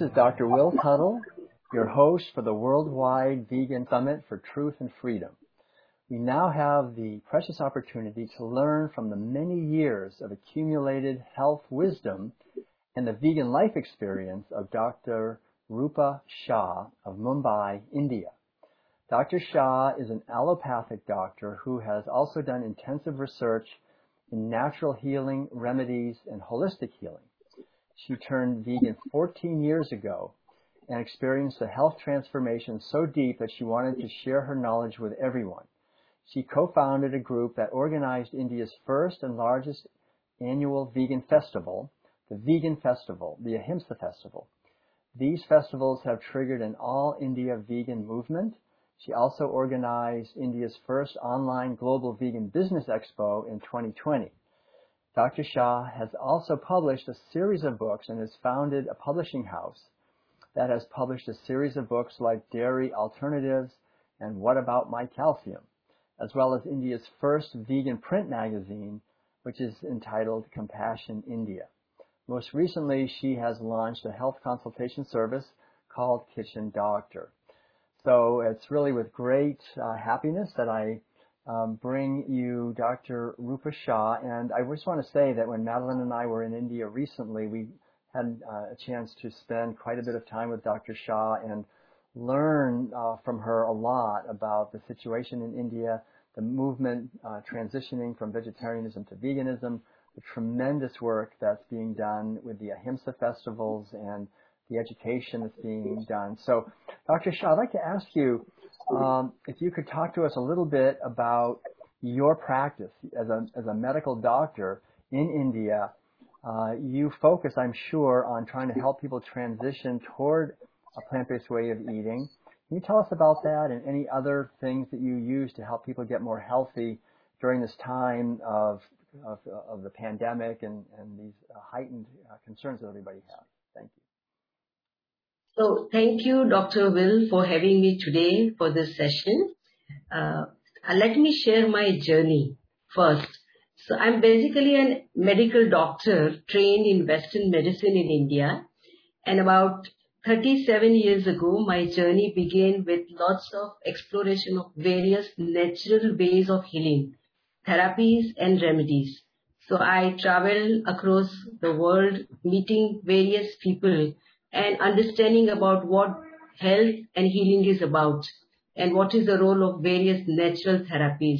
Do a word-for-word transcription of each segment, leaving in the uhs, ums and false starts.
is Doctor Will Tuttle, your host for the Worldwide Vegan Summit for Truth and Freedom. We now have the precious opportunity to learn from the many years of accumulated health wisdom and the vegan life experience of Doctor Rupa Shah of Mumbai, India. Doctor Shah is an allopathic doctor who has also done intensive research in natural healing, remedies, and holistic healing. She turned vegan fourteen years ago and experienced a health transformation so deep that she wanted to share her knowledge with everyone. She co-founded a group that organized India's first and largest annual vegan festival, the Vegan Festival, the Ahimsa Festival. These festivals have triggered an all-India vegan movement. She also organized India's first online global vegan business expo in twenty twenty. Doctor Shah has also published a series of books and has founded a publishing house that has published a series of books like Dairy Alternatives and What About My Calcium, as well as India's first vegan print magazine, which is entitled Compassion India. Most recently, she has launched a health consultation service called Kitchen Doctor. So it's really with great uh, happiness that I um, bring you Doctor Rupa Shah. And I just want to say that when Madeline and I were in India recently, we had uh, a chance to spend quite a bit of time with Doctor Shah and learn uh, from her a lot about the situation in India, the movement uh, transitioning from vegetarianism to veganism, the tremendous work that's being done with the Ahimsa festivals and the education that's being done. So, Doctor Shah, I'd like to ask you um, if you could talk to us a little bit about your practice as a as a medical doctor in India. Uh, you focus, I'm sure, on trying to help people transition toward a plant-based way of eating. Can you tell us about that and any other things that you use to help people get more healthy during this time of of, of the pandemic and, and these uh, heightened uh, concerns that everybody has? Thank you. So thank you, Doctor Will, for having me today for this session. Uh, let me share my journey first. So I'm basically a medical doctor trained in Western medicine in India. And about thirty-seven years ago, my journey began with lots of exploration of various natural ways of healing, therapies and remedies. So I traveled across the world meeting various people and understanding about what health and healing is about and what is the role of various natural therapies.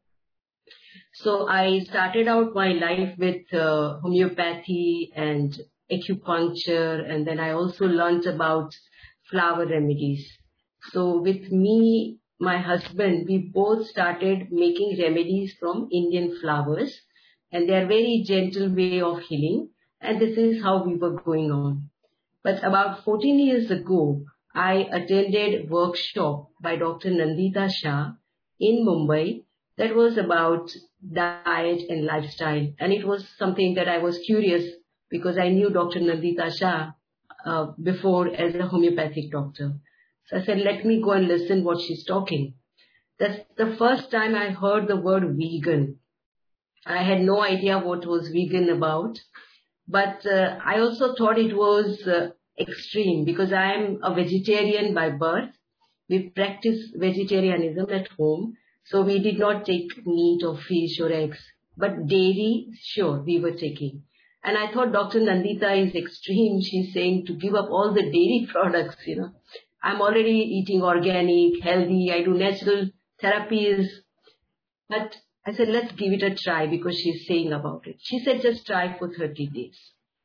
So I started out my life with uh, homeopathy and acupuncture, and then I also learned about flower remedies. So with me, my husband, we both started making remedies from Indian flowers, and they are very gentle way of healing, and this is how we were going on. But about fourteen years ago, I attended a workshop by Doctor Nandita Shah in Mumbai that was about diet and lifestyle. And it was something that I was curious because I knew Doctor Nandita Shah uh, before as a homeopathic doctor. So I said, let me go and listen what she's talking. That's the first time I heard the word vegan. I had no idea what was vegan about. But uh, I also thought it was uh, extreme because I am a vegetarian by birth. We practice vegetarianism at home. So we did not take meat or fish or eggs. But dairy, sure, we were taking. And I thought Doctor Nandita is extreme. She's saying to give up all the dairy products, you know. I'm already eating organic, healthy. I do natural therapies. But I said, let's give it a try because she's saying about it. She said, just try for thirty days.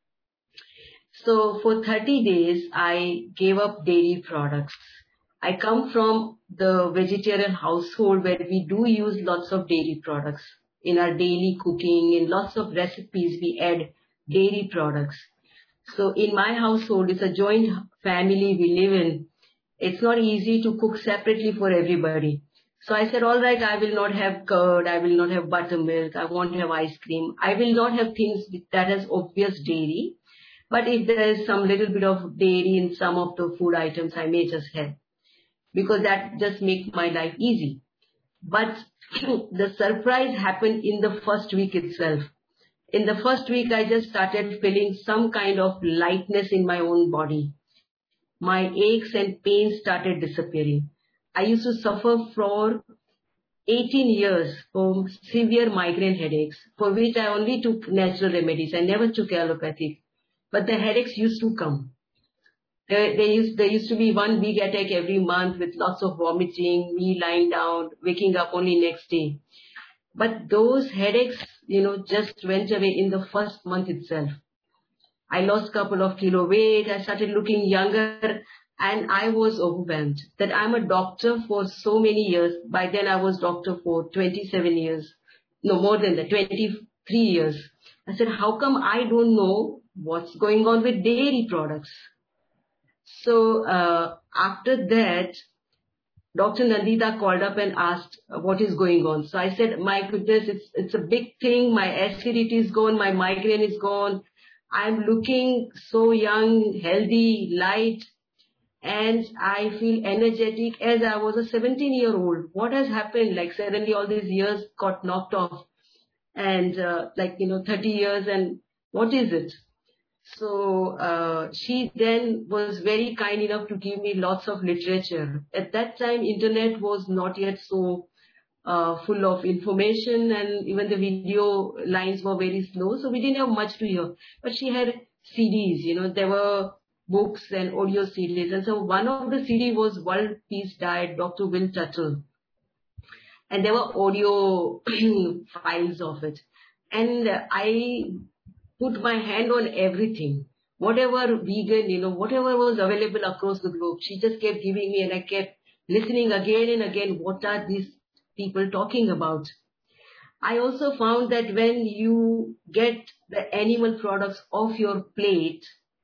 So for thirty days, I gave up dairy products. I come from the vegetarian household where we do use lots of dairy products. In our daily cooking, in lots of recipes, we add dairy products. So in my household, it's a joint family we live in. It's not easy to cook separately for everybody. So I said, all right, I will not have curd, I will not have buttermilk, I won't have ice cream. I will not have things that has obvious dairy. But if there is some little bit of dairy in some of the food items, I may just have. Because that just makes my life easy. But the surprise happened in the first week itself. In the first week, I just started feeling some kind of lightness in my own body. my aches and pains started disappearing. I used to suffer for eighteen years from severe migraine headaches, for which I only took natural remedies. I never took allopathic. But the headaches used to come. There, there, used, there used to be one big attack every month with lots of vomiting, me lying down, waking up only next day. But those headaches, you know, just went away in the first month itself. I lost a couple of kilo weight. I started looking younger. And I was overwhelmed that I'm a doctor for so many years. By then I was doctor for twenty-seven years. No, more than that, twenty-three years. I said, how come I don't know what's going on with dairy products? So uh, after that, Doctor Nandita called up and asked what is going on. So I said, my goodness, it's, it's a big thing. My acidity is gone. My migraine is gone. I'm looking so young, healthy, light. And I feel energetic as I was a seventeen year old. What has happened? Like suddenly all these years got knocked off. And uh, like, you know, thirty years and what is it? So uh, she then was very kind enough to give me lots of literature. At that time, internet was not yet so uh, full of information and even the video lines were very slow. So we didn't have much to hear. But she had C Ds, you know, there were books and audio C Ds. And so one of the C D was World Peace Diet, Doctor Will Tuttle. And there were audio files of it. And I put my hand on everything. Whatever vegan, you know, whatever was available across the globe, she just kept giving me and I kept listening again and again. What are these people talking about? I also found that when you get the animal products off your plate,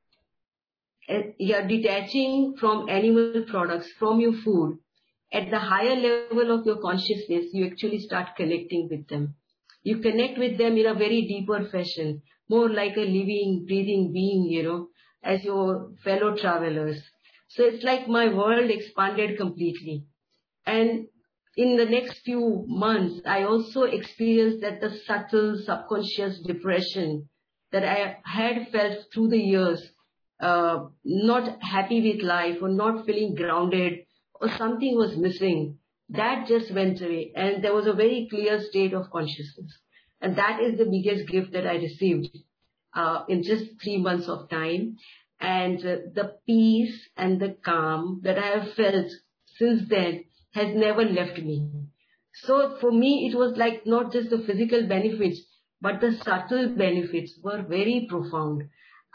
you're detaching from animal products, from your food, at the higher level of your consciousness, you actually start connecting with them. You connect with them in a very deeper fashion, more like a living, breathing being, you know, as your fellow travelers. So it's like my world expanded completely. And in the next few months, I also experienced that the subtle subconscious depression that I had felt through the years, uh, not happy with life or not feeling grounded or something was missing, that just went away. And there was a very clear state of consciousness. And that is the biggest gift that I received uh, in just three months of time. And uh, the peace and the calm that I have felt since then has never left me. So for me, it was like not just the physical benefits, but the subtle benefits were very profound.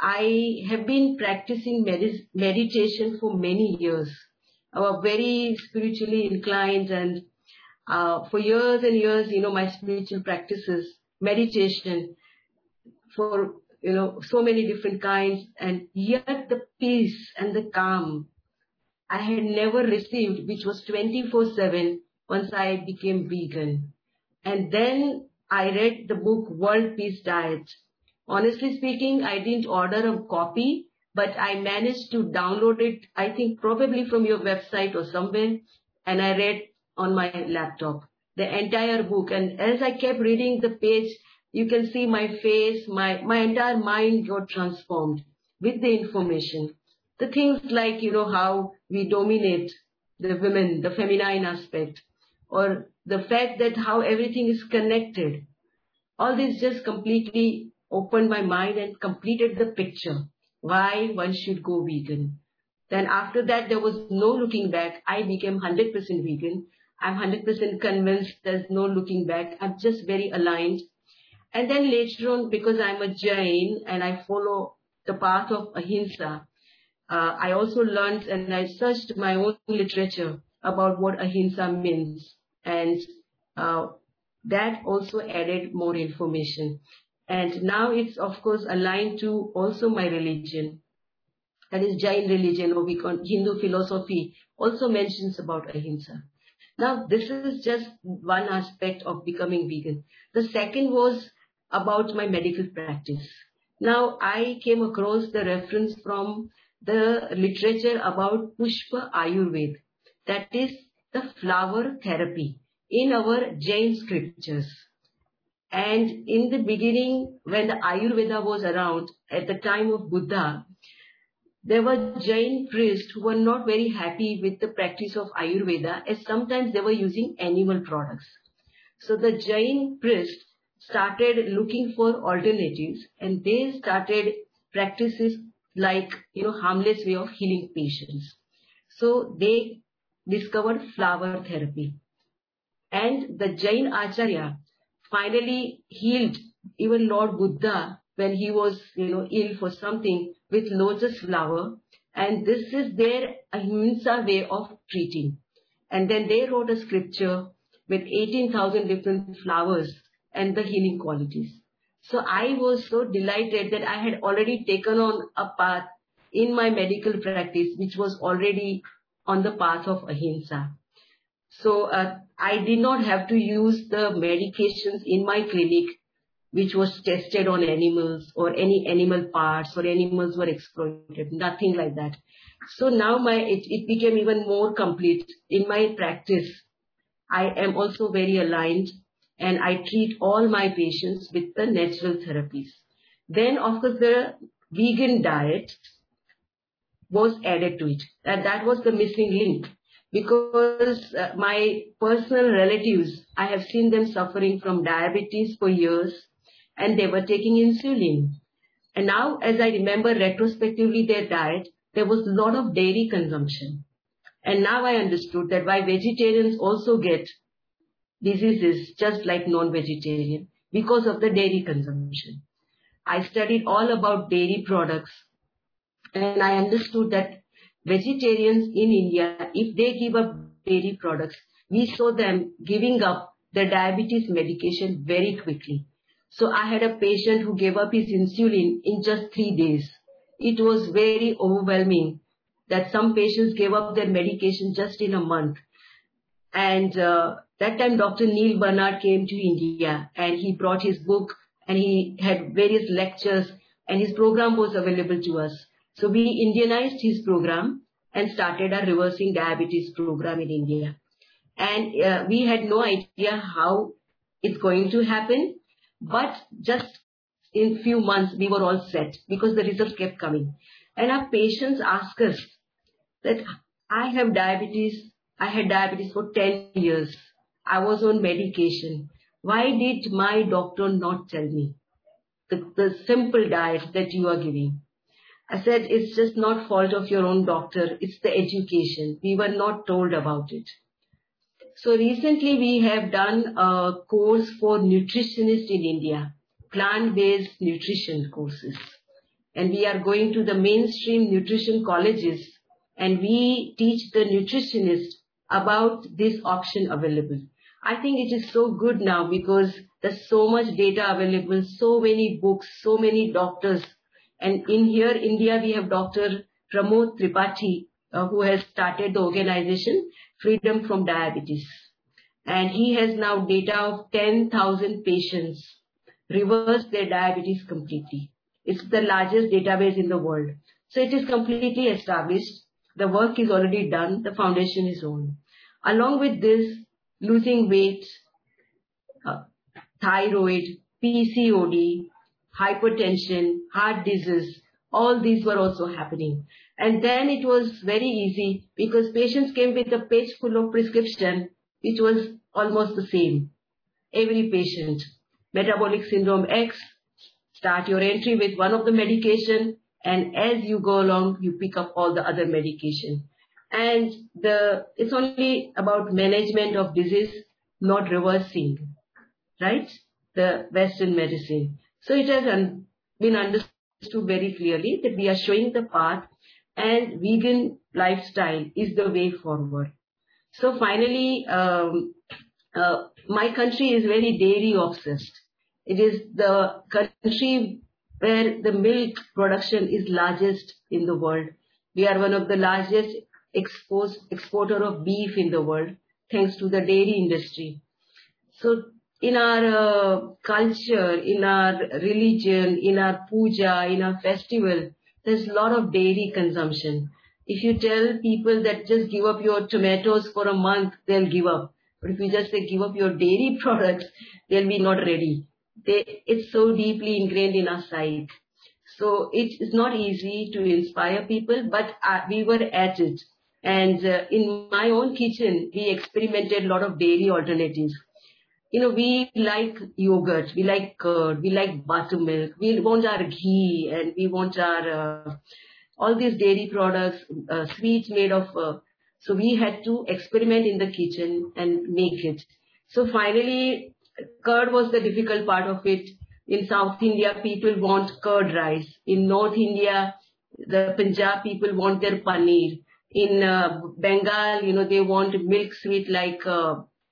I have been practicing med- meditation for many years. I was very spiritually inclined, and uh, for years and years, you know, my spiritual practices, meditation for, you know, so many different kinds, and yet the peace and the calm I had never received, which was twenty-four seven once I became vegan. And then I read the book World Peace Diet. Honestly speaking, I didn't order a copy, but I managed to download it, I think probably from your website or somewhere, and I read on my laptop the entire book. And as I kept reading the page, you can see my face, my, my entire mind got transformed with the information. The things like, you know, how we dominate the women, the feminine aspect, or the fact that how everything is connected. All this just completely opened my mind and completed the picture. Why one should go vegan. Then after that, there was no looking back. I became one hundred percent vegan. I'm one hundred percent convinced there's no looking back. I'm just very aligned. And then later on, because I'm a Jain and I follow the path of ahimsa, uh, I also learned and I searched my own literature about what ahimsa means. And uh, that also added more information. And now it's, of course, aligned to also my religion. That is Jain religion, or we call Hindu philosophy, also mentions about ahimsa. Now, this is just one aspect of becoming vegan. The second was about my medical practice. Now, I came across the reference from the literature about Pushpa Ayurveda, that is the flower therapy in our Jain scriptures. And in the beginning, when the Ayurveda was around, at the time of Buddha, there were Jain priests who were not very happy with the practice of Ayurveda, as sometimes they were using animal products. So the Jain priests started looking for alternatives, and they started practices like, you know, harmless way of healing patients. So they discovered flower therapy. And the Jain Acharya finally healed even Lord Buddha when he was, you know, ill for something with lotus flower. And this is their ahimsa way of treating. And then they wrote a scripture with eighteen thousand different flowers and the healing qualities. So I was so delighted that I had already taken on a path in my medical practice, which was already on the path of ahimsa. So uh, I did not have to use the medications in my clinic, which was tested on animals or any animal parts or animals were exploited, nothing like that. So now my it, it became even more complete. In my practice, I am also very aligned and I treat all my patients with the natural therapies. Then of course the vegan diet was added to it, and that was the missing link. Because uh, my personal relatives, I have seen them suffering from diabetes for years, and they were taking insulin. And now, as I remember retrospectively their diet, there was a lot of dairy consumption. And now I understood that why vegetarians also get diseases just like non-vegetarian, because of the dairy consumption. I studied all about dairy products, and I understood that vegetarians in India, if they give up dairy products, we saw them giving up the diabetes medication very quickly. So I had a patient who gave up his insulin in just three days. It was very overwhelming that some patients gave up their medication just in a month. And uh, that time Doctor Neil Barnard came to India, and he brought his book and he had various lectures, and his program was available to us. So we Indianized his program and started our reversing diabetes program in India. And uh, we had no idea how it's going to happen, but just in few months we were all set because the results kept coming. And our patients ask us that I have diabetes, I had diabetes for ten years. I was on medication. Why did my doctor not tell me the, the simple diet that you are giving? I said, it's just not fault of your own doctor. It's the education. We were not told about it. So recently we have done a course for nutritionists in India, plant-based nutrition courses. And we are going to the mainstream nutrition colleges, and we teach the nutritionists about this option available. I think it is so good now because there's so much data available, so many books, so many doctors. And in here, India, we have Doctor Pramod Tripathi, uh, who has started the organization Freedom from Diabetes. And he has now data of ten thousand patients reverse their diabetes completely. It's the largest database in the world. So it is completely established. The work is already done. The foundation is on. Along with this, losing weight, uh, thyroid, P C O D, hypertension, heart disease, all these were also happening. And then it was very easy because patients came with a page full of prescription, which was almost the same. Every patient, metabolic syndrome X, start your entry with one of the medication, and as you go along, you pick up all the other medication. And the it's only about management of disease, not reversing, right? The Western medicine. So it has un- been understood very clearly that we are showing the path, and vegan lifestyle is the way forward. So finally, um, uh, my country is very dairy obsessed. It is the country where the milk production is largest in the world. We are one of the largest export, exporter of beef in the world, thanks to the dairy industry. So in our uh, culture, in our religion, in our puja, in our festival, there's a lot of dairy consumption. If you tell people that just give up your tomatoes for a month, they'll give up. But if you just say give up your dairy products, they'll be not ready. They, it's so deeply ingrained in our psyche. So it is not easy to inspire people, but uh, we were at it. And uh, in my own kitchen, we experimented a lot of dairy alternatives. You know, we like yogurt, we like curd, we like buttermilk, we want our ghee, and we want our, uh, all these dairy products, uh, sweets made of, uh, so we had to experiment in the kitchen and make it. So finally, curd was the difficult part of it. In South India, people want curd rice. In North India, the Punjab people want their paneer. In uh, Bengal, you know, they want milk sweet like uh,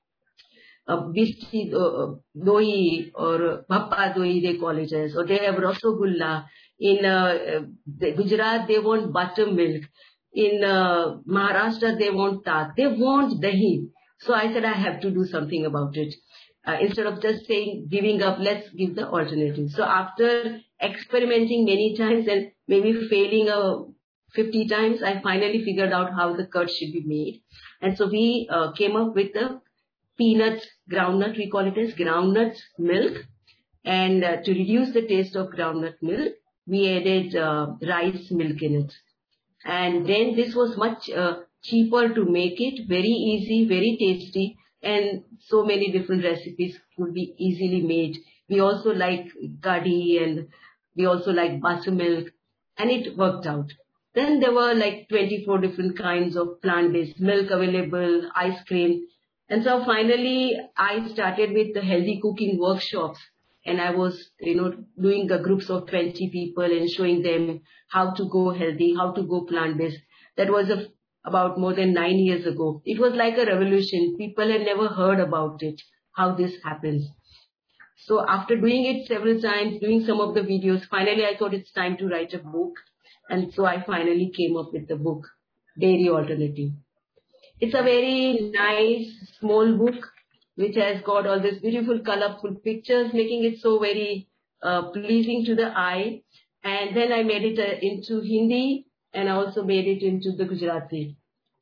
uh, bisti uh, doi or bhappa doi, they call it as, or they have rasagulla. In uh, the Gujarat, they want buttermilk. In uh, Maharashtra, they want tak. They want dahi. So I said I have to do something about it. Uh, instead of just saying, giving up, let's give the alternative. So after experimenting many times and maybe failing uh, fifty times, I finally figured out how the curd should be made. And so we uh, came up with the peanut groundnut, we call it as groundnut milk. And uh, to reduce the taste of groundnut milk, we added uh, rice milk in it. And then this was much uh, cheaper to make it, very easy, very tasty, and so many different recipes could be easily made. We also like ghee and we also like buttermilk, and it worked out. Then there were like twenty-four different kinds of plant-based milk available, ice cream. And so finally I started with the healthy cooking workshops. And I was, you know, doing a groups of twenty people and showing them how to go healthy, how to go plant-based. That was a, about more than nine years ago. It was like a revolution. People had never heard about it, how this happens. So after doing it several times, doing some of the videos, finally I thought it's time to write a book. And so I finally came up with the book, Dairy Alternative. It's a very nice, small book, which has got all these beautiful, colorful pictures, making it so very uh, pleasing to the eye. And then I made it uh, into Hindi, and I also made it into the Gujarati.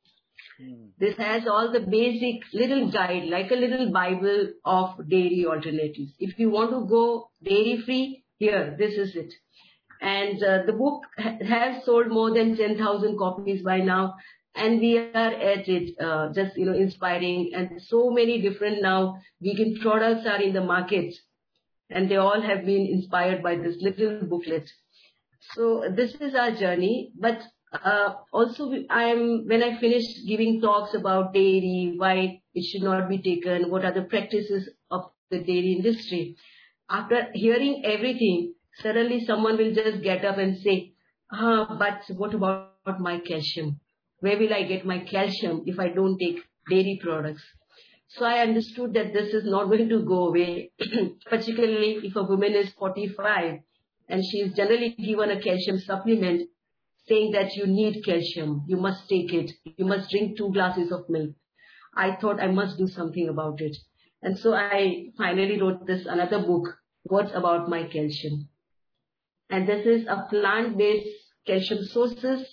Mm. This has all the basic little guide, like a little Bible of dairy alternatives. If you want to go dairy-free, here, this is it. And uh, the book ha- has sold more than ten thousand copies by now. And we are at it, uh, just, you know, inspiring. And so many different now vegan products are in the market. And they all have been inspired by this little booklet. So this is our journey. But uh, also, I'm when I finished giving talks about dairy, why it should not be taken, what are the practices of the dairy industry. After hearing everything, suddenly someone will just get up and say, ah, but what about my calcium? Where will I get my calcium if I don't take dairy products? So I understood that this is not going to go away, particularly if a woman is forty-five and she is generally given a calcium supplement saying that you need calcium, you must take it, you must drink two glasses of milk. I thought I must do something about it. And so I finally wrote this another book, What's About My Calcium? And this is a plant-based calcium sources.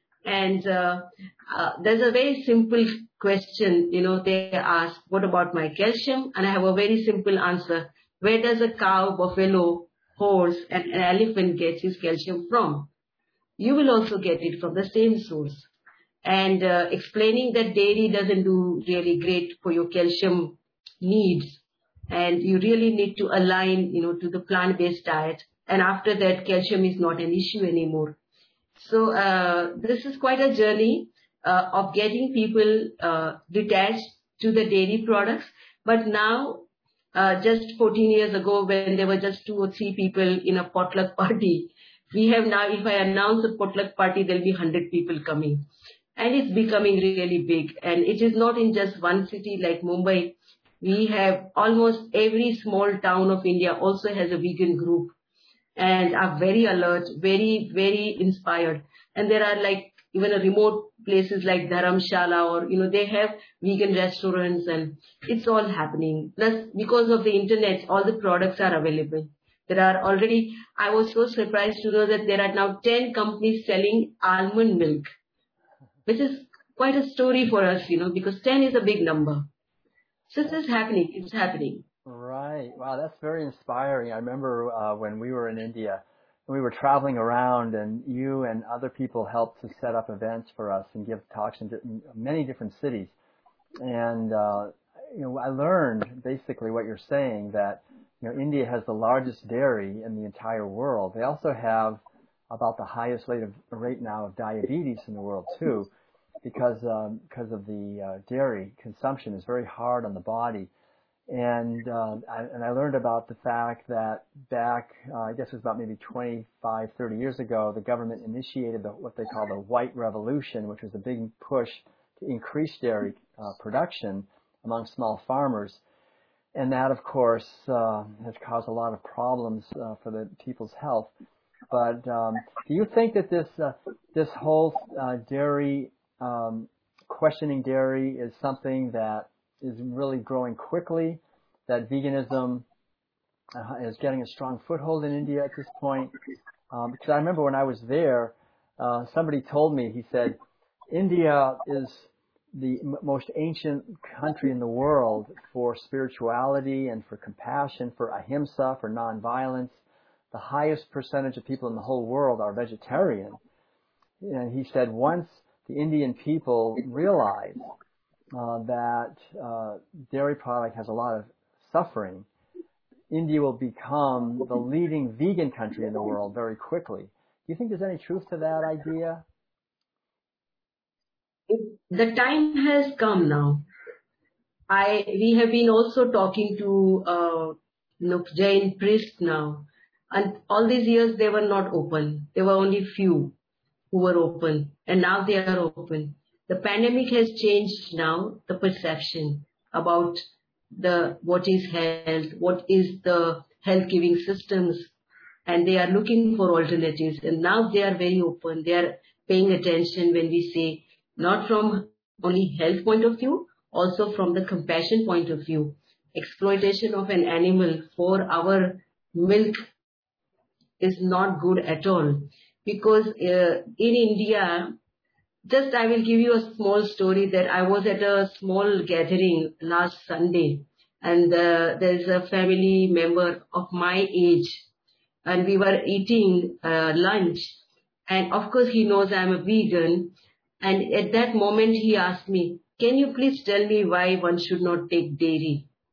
And uh, uh, there's a very simple question, you know, they ask, what about my calcium? And I have a very simple answer. Where does a cow, buffalo, horse, and an elephant get his calcium from? You will also get it from the same source. And uh, explaining that dairy doesn't do really great for your calcium needs. And you really need to align, you know, to the plant-based diet. And after that, calcium is not an issue anymore. So uh, this is quite a journey uh, of getting people uh, detached to the dairy products. But now, uh, just fourteen years ago, when there were just two or three people in a potluck party, we have now, if I announce a potluck party, there'll be one hundred people coming. And it's becoming really big. And it is not in just one city like Mumbai. We have almost every small town of India also has a vegan group. And are very alert, very, very inspired. And there are like even a remote places like Dharamshala or, you know, they have vegan restaurants and it's all happening. Plus, because of the internet, all the products are available. There are already, I was so surprised to know that there are now ten companies selling almond milk, which is quite a story for us, you know, because ten is a big number. So this is happening, it's happening. Right. Wow, that's very inspiring. I remember uh, when we were in India, we were traveling around, and you and other people helped to set up events for us and give talks in many different cities. And uh, you know, I learned basically what you're saying, that you know India has the largest dairy in the entire world. They also have about the highest rate of rate now of diabetes in the world too, because um, because of the uh, dairy consumption is very hard on the body. And um, I, and I learned about the fact that back, uh, I guess it was about maybe twenty-five, thirty years ago, the government initiated the, what they call the White Revolution, which was a big push to increase dairy uh, production among small farmers. And that, of course, uh, has caused a lot of problems uh, for the people's health. But um, do you think that this uh, this whole uh, dairy, um, questioning dairy, is something that is really growing quickly, that veganism uh, is getting a strong foothold in India at this point? Um, because I remember when I was there, uh, somebody told me, he said, India is the m- most ancient country in the world for spirituality and for compassion, for ahimsa, for nonviolence. The highest percentage of people in the whole world are vegetarian. And he said once the Indian people realize Uh, that uh, dairy product has a lot of suffering, India will become the leading vegan country in the world very quickly. Do you think there's any truth to that idea? The time has come now. I we have been also talking to uh, you know, Jain priests now, and all these years they were not open. There were only few who were open, and now they are open. The pandemic has changed now the perception about the what is health, what is the health giving systems, and they are looking for alternatives. And now they are very open. They are paying attention when we say, not from only health point of view, also from the compassion point of view. Exploitation of an animal for our milk is not good at all, because uh, in India, just I will give you a small story that I was at a small gathering last Sunday, and uh, there is a family member of my age, and we were eating uh, lunch, and of course he knows I am a vegan, and at that moment he asked me, can you please tell me why one should not take dairy?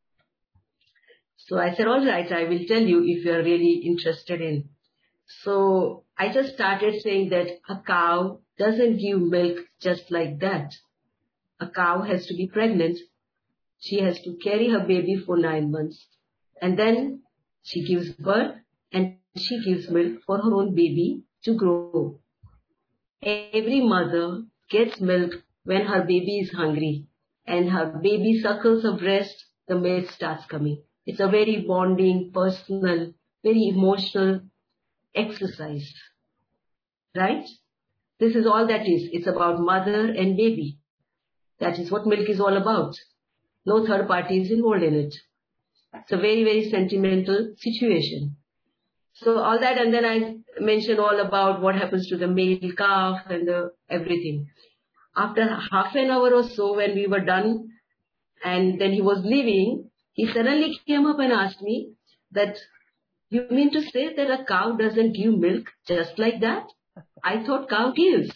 So I said, all right, I will tell you if you are really interested in. So I just started saying that a cow doesn't give milk just like that. A cow has to be pregnant. She has to carry her baby for nine months. And then she gives birth and she gives milk for her own baby to grow. Every mother gets milk when her baby is hungry. And her baby suckles her breast, the milk starts coming. It's a very bonding, personal, very emotional exercise. Right? This is all that is. It's about mother and baby. That is what milk is all about. No third party is involved in it. It's a very, very sentimental situation. So all that, and then I mentioned all about what happens to the male calf and the everything. After half an hour or so, when we were done, and then he was leaving, he suddenly came up and asked me that, you mean to say that a cow doesn't give milk just like that? I thought cow gives.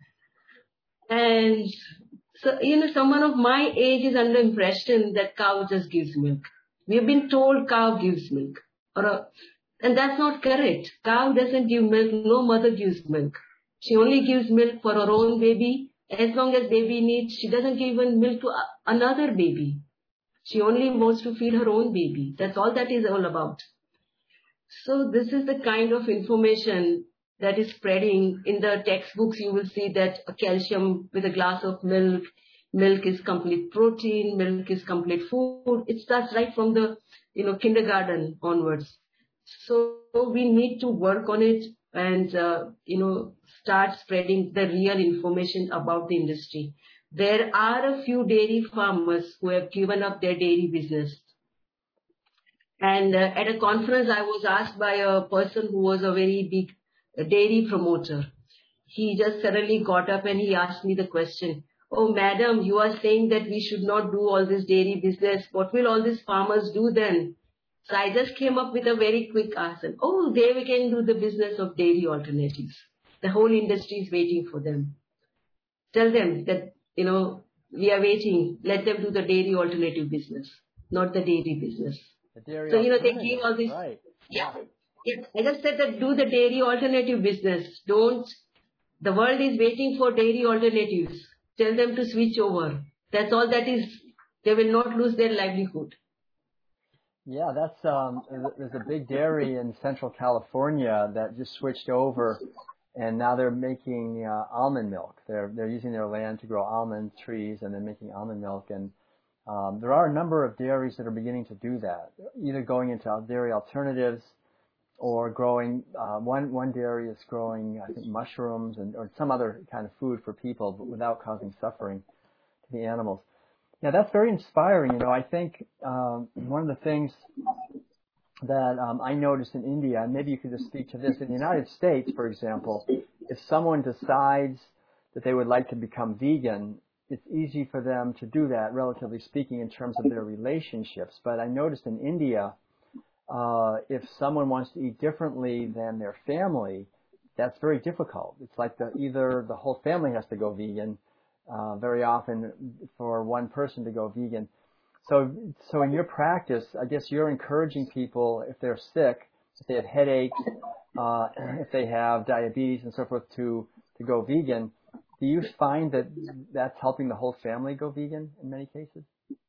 And so, you know, someone of my age is under impression that cow just gives milk. We have been told cow gives milk. Or a, and that's not correct. Cow doesn't give milk. No mother gives milk. She only gives milk for her own baby. As long as baby needs, she doesn't give even milk to another baby. She only wants to feed her own baby. That's all that is all about. So this is the kind of information that is spreading. In the textbooks, you will see that a calcium with a glass of milk, milk is complete protein, milk is complete food. It starts right from the, you know, kindergarten onwards. So we need to work on it and, uh, you know, start spreading the real information about the industry. There are a few dairy farmers who have given up their dairy business. And uh, at a conference, I was asked by a person who was a very big dairy promoter. He just suddenly got up and he asked me the question, oh, madam, you are saying that we should not do all this dairy business. What will all these farmers do then? So I just came up with a very quick answer. Oh, they can do the business of dairy alternatives. The whole industry is waiting for them. Tell them that, you know, we are waiting. Let them do the dairy alternative business, not the dairy business. The dairy so, you know, they give all this. Right. Yeah. yeah. I just said that do the dairy alternative business. Don't. The world is waiting for dairy alternatives. Tell them to switch over. That's all that is. They will not lose their livelihood. Yeah, that's um. There's a big dairy in Central California that just switched over, and now they're making uh, almond milk. They're they're using their land to grow almond trees, and they're making almond milk. And um, there are a number of dairies that are beginning to do that, either going into dairy alternatives or growing. Uh, one one dairy is growing, I think, mushrooms and or some other kind of food for people, but without causing suffering to the animals. Yeah, that's very inspiring. You know, I think um, one of the things that um, I noticed in India, and maybe you could just speak to this, in the United States, for example, if someone decides that they would like to become vegan, it's easy for them to do that, relatively speaking, in terms of their relationships. But I noticed in India, uh, if someone wants to eat differently than their family, that's very difficult. It's like the, either the whole family has to go vegan, Uh, very often for one person to go vegan. So, so in your practice, I guess you're encouraging people, if they're sick, if they have headaches, uh, if they have diabetes and so forth, to, to go vegan. Do you find that that's helping the whole family go vegan in many cases?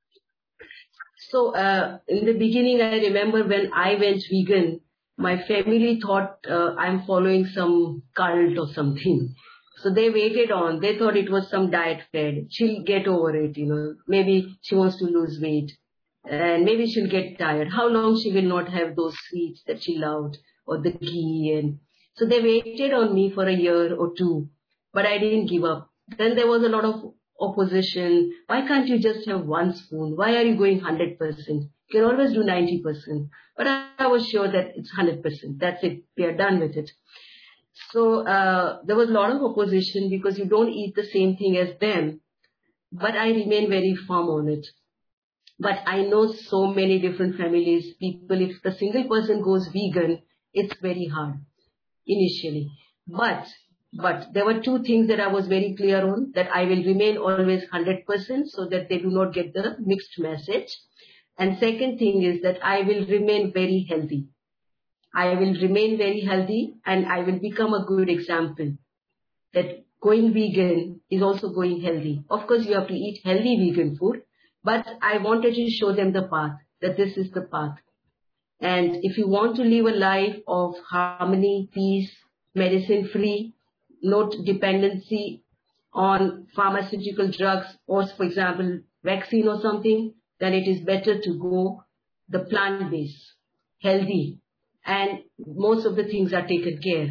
So, uh, in the beginning, I remember when I went vegan, my family thought uh, I'm following some cult or something. So they waited on. They thought it was some diet fad. She'll get over it, you know. Maybe she wants to lose weight. And maybe she'll get tired. How long she will not have those sweets that she loved or the ghee. And so they waited on me for a year or two. But I didn't give up. Then there was a lot of opposition. Why can't you just have one spoon? Why are you going one hundred percent? You can always do ninety percent. But I was sure that it's one hundred percent. That's it. We are done with it. So uh, there was a lot of opposition because you don't eat the same thing as them. But I remain very firm on it. But I know so many different families, people, if the single person goes vegan, it's very hard initially. But but there were two things that I was very clear on, that I will remain always one hundred percent so that they do not get the mixed message. And second thing is that I will remain very healthy. I will remain very healthy and I will become a good example that going vegan is also going healthy. Of course, you have to eat healthy vegan food, but I wanted to show them the path, that this is the path. And if you want to live a life of harmony, peace, medicine-free, no dependency on pharmaceutical drugs or, for example, vaccine or something, then it is better to go the plant-based, healthy, and most of the things are taken care.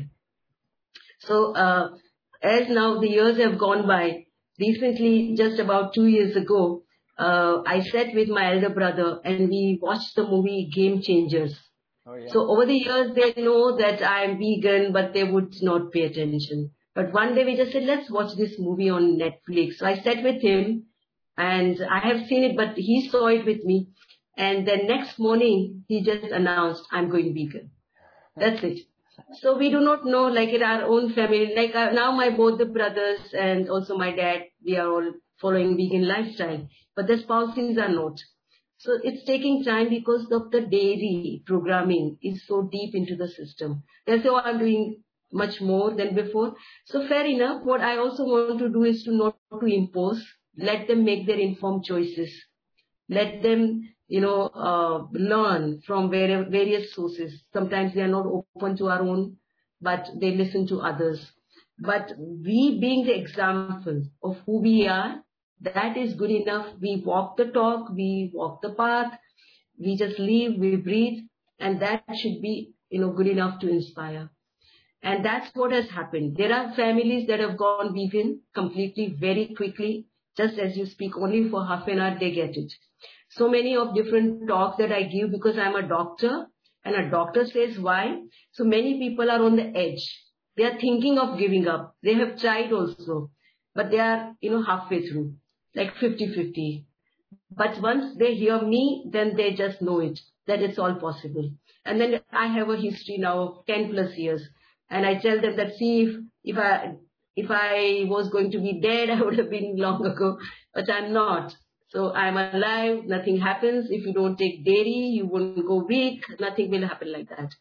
So uh, as now the years have gone by, recently, just about two years ago, uh, I sat with my elder brother and we watched the movie Game Changers. Oh, yeah. So over the years, they know that I am vegan, but they would not pay attention. But one day we just said, let's watch this movie on Netflix. So I sat with him and I have seen it, but he saw it with me. And then next morning, he just announced, I'm going vegan. That's it. So we do not know, like in our own family, like uh, now my both the brothers and also my dad, we are all following vegan lifestyle, but the spouses are not. So it's taking time because of the dairy programming is so deep into the system. They say, oh, I'm doing much more than before. So fair enough. What I also want to do is to not to impose. Let them make their informed choices. Let them, you know, uh, learn from various sources. Sometimes they are not open to our own, but they listen to others. But we being the example of who we are, that is good enough. We walk the talk, we walk the path, we just live, we breathe, and that should be, you know, good enough to inspire. And that's what has happened. There are families that have gone vegan completely, very quickly. Just as you speak, only for half an hour, they get it. So many of different talks that I give because I'm a doctor and a doctor says why. So many people are on the edge. They are thinking of giving up. They have tried also, but they are, you know, halfway through, like fifty fifty. But once they hear me, then they just know it, that it's all possible. And then I have a history now of ten plus years. And I tell them that, see, if, if I if I was going to be dead, I would have been long ago, but I'm not. So I'm alive, nothing happens. If you don't take dairy, you won't go weak, nothing will happen like that.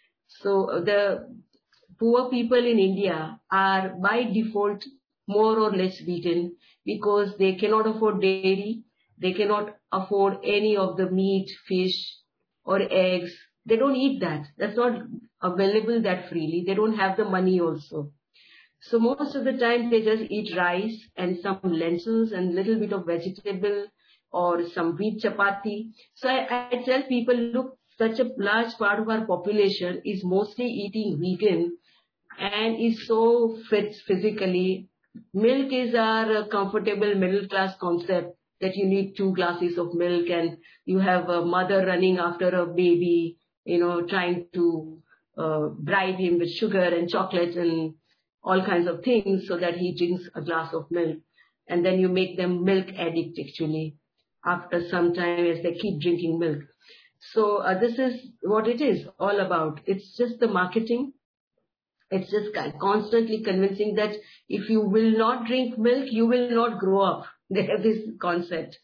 So the poor people in India are by default more or less beaten because they cannot afford dairy, they cannot afford any of the meat, fish or eggs. They don't eat that. That's not available that freely. They don't have the money also. So most of the time they just eat rice and some lentils and little bit of vegetable or some wheat chapati. So I, I tell people, look, such a large part of our population is mostly eating vegan and is so fit physically. Milk is our comfortable middle class concept that you need two glasses of milk and you have a mother running after a baby, you know, trying to uh, bribe him with sugar and chocolate and all kinds of things so that he drinks a glass of milk. And then you make them milk addict actually after some time as they keep drinking milk. So uh, this is what it is all about. It's just the marketing. It's just constantly convincing that if you will not drink milk, you will not grow up. They have this concept.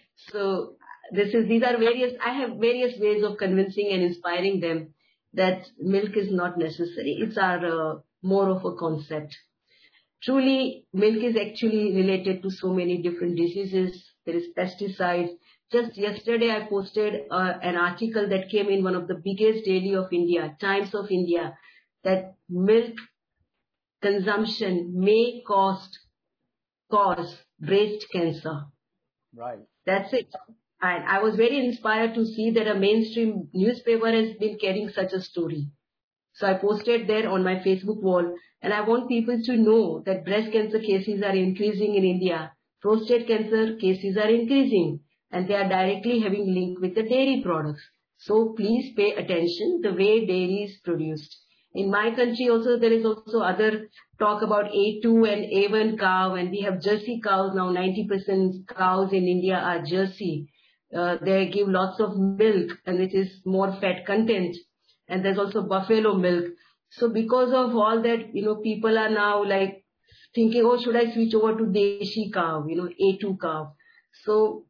So this is, these are various, I have various ways of convincing and inspiring them that milk is not necessary. It's our uh, more of a concept. Truly, milk is actually related to so many different diseases. There is pesticides. Just yesterday, I posted uh, an article that came in one of the biggest daily of India, Times of India, that milk consumption may cost, cause breast cancer. Right. That's it. And I was very inspired to see that a mainstream newspaper has been carrying such a story. So I posted there on my Facebook wall, and I want people to know that breast cancer cases are increasing in India. Prostate cancer cases are increasing, and they are directly having link with the dairy products. So please pay attention the way dairy is produced. In my country also, there is also other talk about A two and A one cow, and we have Jersey cows now. ninety percent cows in India are Jersey. Uh, they give lots of milk, and it is more fat content. And there's also buffalo milk. So because of all that, you know, people are now like thinking, oh, should I switch over to Deshi cow, you know, A two cow. So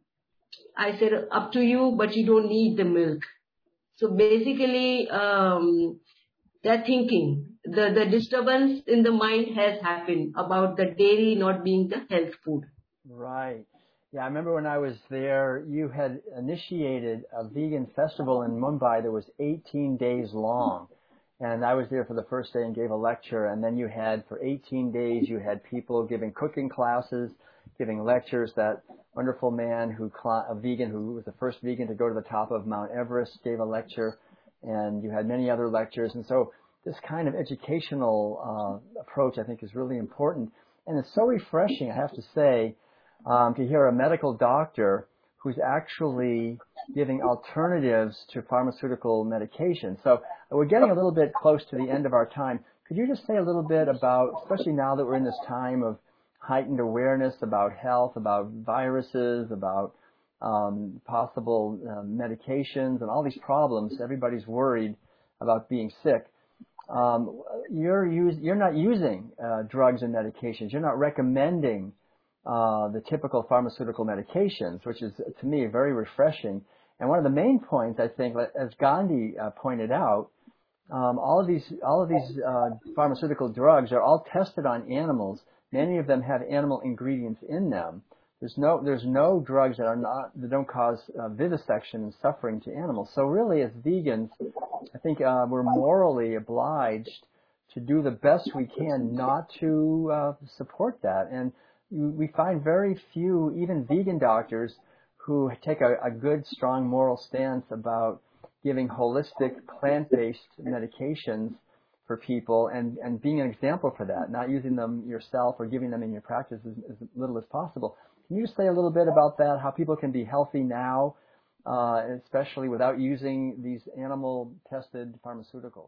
I said, up to you, but you don't need the milk. So basically, um, they're thinking, the, the disturbance in the mind has happened about the dairy not being the health food. Right. Yeah, I remember when I was there, you had initiated a vegan festival in Mumbai that was eighteen days long. And I was there for the first day and gave a lecture. And then you had, for eighteen days, you had people giving cooking classes, giving lectures. That wonderful man who, a vegan who was the first vegan to go to the top of Mount Everest, gave a lecture. And you had many other lectures. And so this kind of educational uh, approach, I think, is really important. And it's so refreshing, I have to say, Um, to hear a medical doctor who's actually giving alternatives to pharmaceutical medication. So we're getting a little bit close to the end of our time. Could you just say a little bit about, especially now that we're in this time of heightened awareness about health, about viruses, about um, possible uh, medications and all these problems? Everybody's worried about being sick. Um, you're, use, you're not using uh, drugs and medications. You're not recommending Uh, the typical pharmaceutical medications, which is, to me, very refreshing. And one of the main points, I think, as Gandhi uh, pointed out, um, all of these all of these uh, pharmaceutical drugs are all tested on animals. Many of them have animal ingredients in them. There's no there's no drugs that are not that don't cause uh, vivisection and suffering to animals. So really, as vegans, I think uh, we're morally obliged to do the best we can not to uh, support that. And we find very few, even vegan doctors, who take a, a good, strong moral stance about giving holistic, plant-based medications for people and, and being an example for that, not using them yourself or giving them in your practice as, as little as possible. Can you just say a little bit about that, how people can be healthy now, uh, especially without using these animal-tested pharmaceuticals?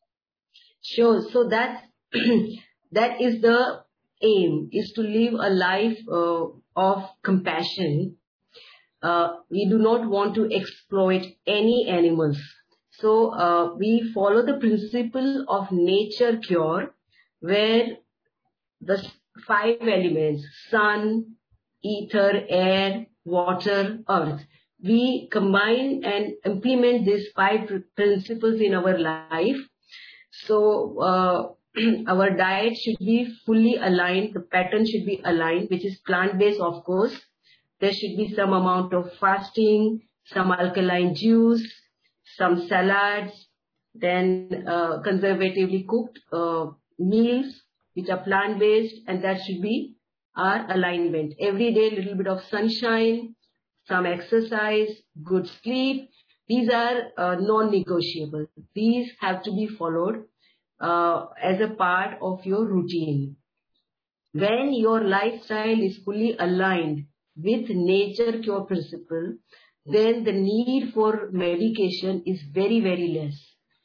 Sure. So that, that is the aim, is to live a life uh, of compassion uh, we do not want to exploit any animals. So uh, we follow the principle of nature cure, where the five elements, sun, ether, air, water, earth, we combine and implement these five principles in our life. So uh, our diet should be fully aligned, the pattern should be aligned, which is plant-based, of course. There should be some amount of fasting, some alkaline juice, some salads, then uh, conservatively cooked uh, meals which are plant-based, and that should be our alignment. Every day, little bit of sunshine, some exercise, good sleep. These are uh, non-negotiable. These have to be followed uh, as a part of your routine. When your lifestyle is fully aligned with nature cure principle, then the need for medication is very, very less.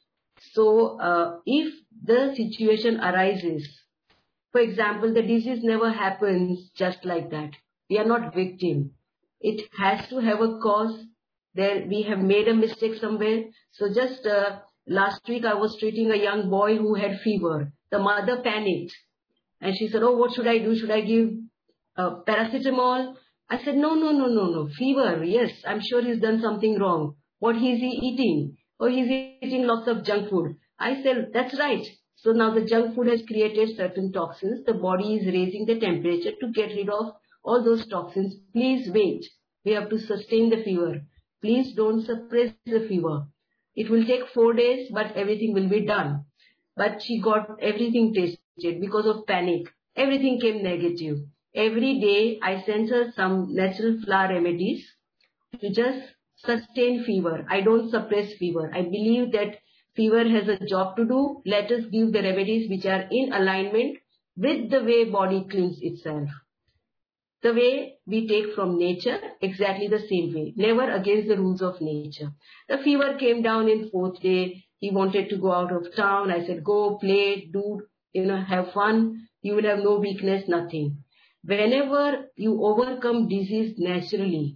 So uh, if the situation arises, for example, the disease never happens just like that. We are not victim. It has to have a cause. There we have made a mistake somewhere. So just uh, last week I was treating a young boy who had fever. The mother panicked and she said, oh, what should I do? Should I give uh, paracetamol? I said, no, no, no, no, no. Fever, yes, I'm sure he's done something wrong. What is he eating? Oh, he's eating lots of junk food. I said, that's right. So now the junk food has created certain toxins. The body is raising the temperature to get rid of all those toxins. Please wait. We have to sustain the fever. Please don't suppress the fever. It will take four days, but everything will be done. But she got everything tasted because of panic. Everything came negative. Every day I sent her some natural flower remedies to just sustain fever. I don't suppress fever. I believe that fever has a job to do. Let us give the remedies which are in alignment with the way body cleans itself. The way we take from nature, exactly the same way. Never against the rules of nature. The fever came down in fourth day. He wanted to go out of town. I said, go, play, do, you know, have fun. You will have no weakness, nothing. Whenever you overcome disease naturally,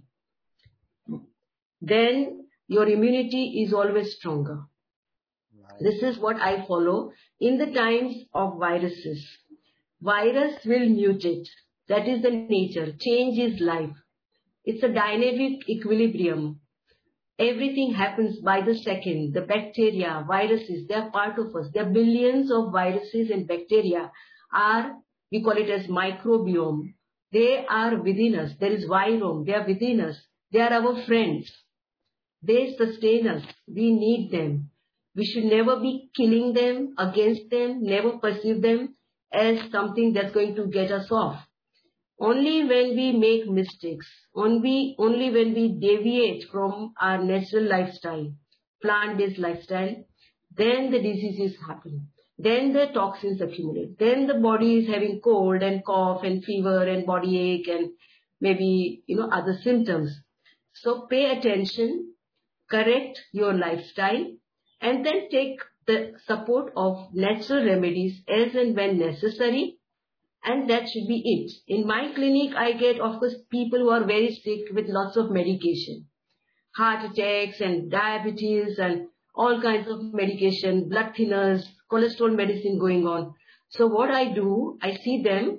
then your immunity is always stronger. Right. This is what I follow in the times of viruses. Virus will mutate. That is the nature. Change is life. It's a dynamic equilibrium. Everything happens by the second. The bacteria, viruses, they are part of us. There are billions of viruses and bacteria are, we call it as microbiome. They are within us. There is virome. They are within us. They are our friends. They sustain us. We need them. We should never be killing them, against them, never perceive them as something that's going to get us off. Only when we make mistakes, only, only when we deviate from our natural lifestyle, plant-based lifestyle, then the diseases happen. Then the toxins accumulate. Then the body is having cold and cough and fever and body ache and maybe, you know, other symptoms. So pay attention, correct your lifestyle, and then take the support of natural remedies as and when necessary. And that should be it. In my clinic, I get, of course, people who are very sick with lots of medication. Heart attacks and diabetes and all kinds of medication, blood thinners, cholesterol medicine going on. So what I do, I see them.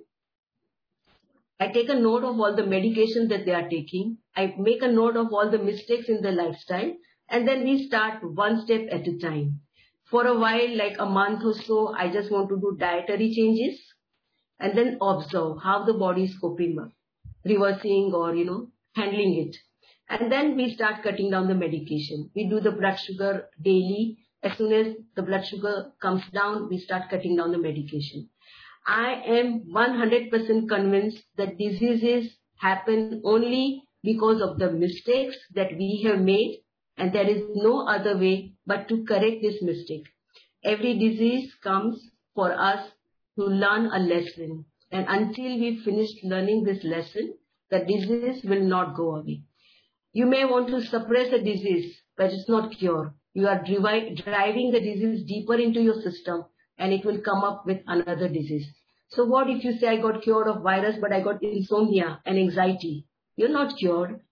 I take a note of all the medication that they are taking. I make a note of all the mistakes in their lifestyle. And then we start one step at a time. For a while, like a month or so, I just want to do dietary changes. And then observe how the body is coping up, reversing or, you know, handling it. And then we start cutting down the medication. We do the blood sugar daily. As soon as the blood sugar comes down, we start cutting down the medication. I am one hundred percent convinced that diseases happen only because of the mistakes that we have made. And there is no other way but to correct this mistake. Every disease comes for us to learn a lesson. And until we finish learning this lesson, the disease will not go away. You may want to suppress a disease, but it's not cure. You are driving the disease deeper into your system and it will come up with another disease. So what if you say I got cured of virus, but I got insomnia and anxiety? You're not cured.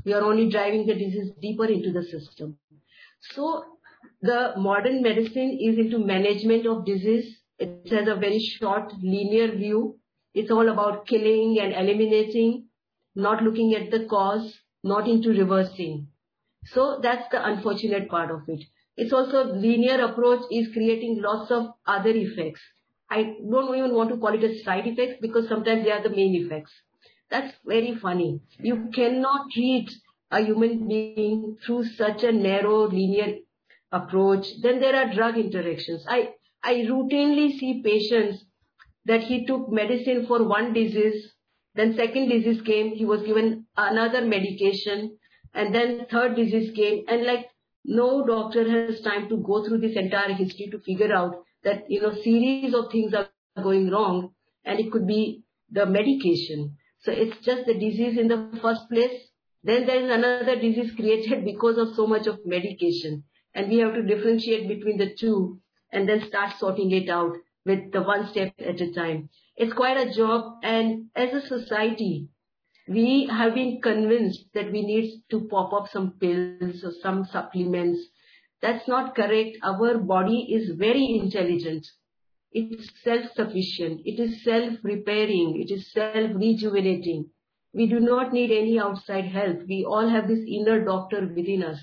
We are only driving the disease deeper into the system. So the modern medicine is into management of disease. It has a very short linear view. It's all about killing and eliminating, not looking at the cause, not into reversing. So that's the unfortunate part of it. It's also linear approach is creating lots of other effects. I don't even want to call it as side effects because sometimes they are the main effects. That's very funny. You cannot treat a human being through such a narrow linear approach. Then there are drug interactions. I, I routinely see patients that he took medicine for one disease, then second disease came, he was given another medication, and then third disease came, and like no doctor has time to go through this entire history to figure out that, you know, series of things are going wrong, and it could be the medication. So it's just the disease in the first place. Then there is another disease created because of so much of medication. And we have to differentiate between the two and then start sorting it out with the one step at a time. It's quite a job. And as a society, we have been convinced that we need to pop up some pills or some supplements. That's not correct. Our body is very intelligent. It's self-sufficient. It is self-repairing. It is self-rejuvenating. We do not need any outside help. We all have this inner doctor within us.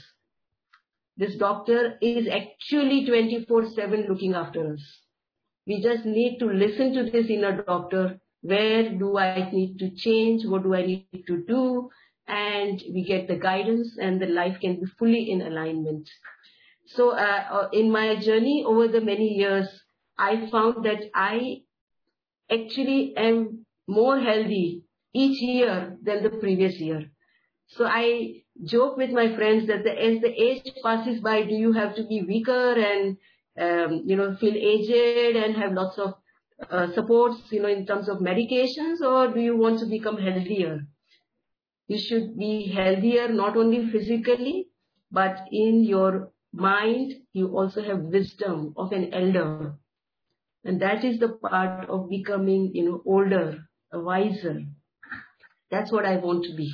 This doctor is actually twenty-four seven looking after us. We just need to listen to this inner doctor. Where do I need to change? What do I need to do? And we get the guidance and the life can be fully in alignment. So uh, in my journey over the many years, I found that I actually am more healthy each year than the previous year. So I joke with my friends that the, as the age passes by, do you have to be weaker and, um, you know, feel aged and have lots of uh, supports, you know, in terms of medications, or do you want to become healthier? You should be healthier, not only physically, but in your mind, you also have wisdom of an elder. And that is the part of becoming, you know, older, wiser. That's what I want to be.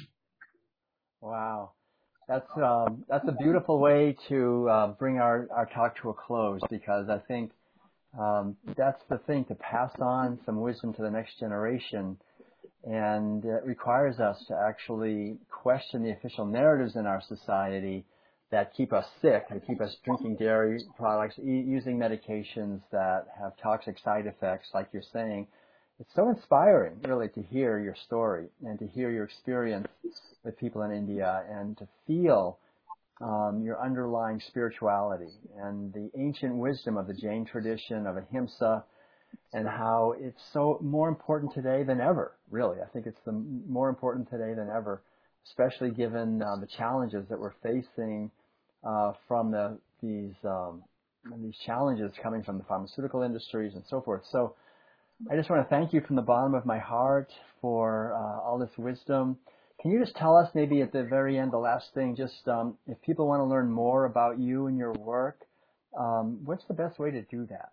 Wow. That's um, that's a beautiful way to uh, bring our, our talk to a close, because I think um, that's the thing, to pass on some wisdom to the next generation. And it requires us to actually question the official narratives in our society that keep us sick, that keep us drinking dairy products, e- using medications that have toxic side effects, like you're saying. It's so inspiring, really, to hear your story and to hear your experience with people in India and to feel um, your underlying spirituality and the ancient wisdom of the Jain tradition, of ahimsa, and how it's so more important today than ever, really. I think it's the more important today than ever, especially given uh, the challenges that we're facing uh, from the, these um, these challenges coming from the pharmaceutical industries and so forth. So I just want to thank you from the bottom of my heart for uh, all this wisdom. Can you just tell us, maybe at the very end, the last thing, just um, if people want to learn more about you and your work, um, what's the best way to do that?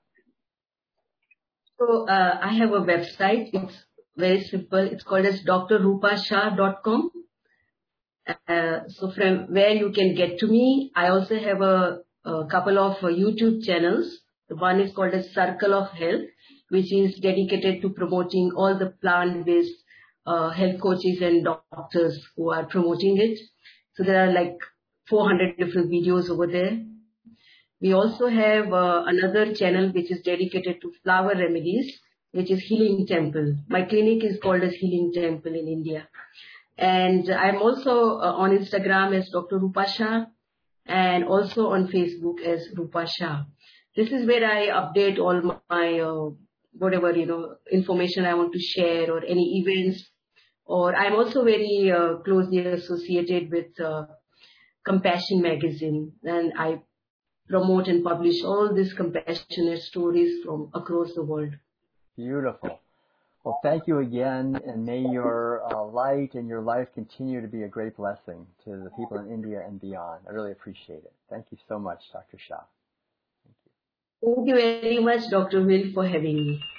So uh, I have a website. It's very simple. It's called as d r rupa shah dot com. Uh, so from where you can get to me, I also have a, a couple of uh, YouTube channels. The one is called as Circle of Health, which is dedicated to promoting all the plant-based uh, health coaches and doctors who are promoting it. So there are like four hundred different videos over there. We also have uh, another channel which is dedicated to flower remedies, which is Healing Temple. My clinic is called as Healing Temple in India. And I'm also uh, on Instagram as Doctor Rupa Shah and also on Facebook as Rupa Shah. This is where I update all my, uh, whatever, you know, information I want to share or any events. Or I'm also very uh, closely associated with uh, Compassion Magazine, and I promote and publish all these compassionate stories from across the world. Beautiful. Well, thank you again, and may your uh, light and your life continue to be a great blessing to the people in India and beyond. I really appreciate it. Thank you so much, Doctor Shah. Thank you. Thank you very much, Doctor Will, for having me.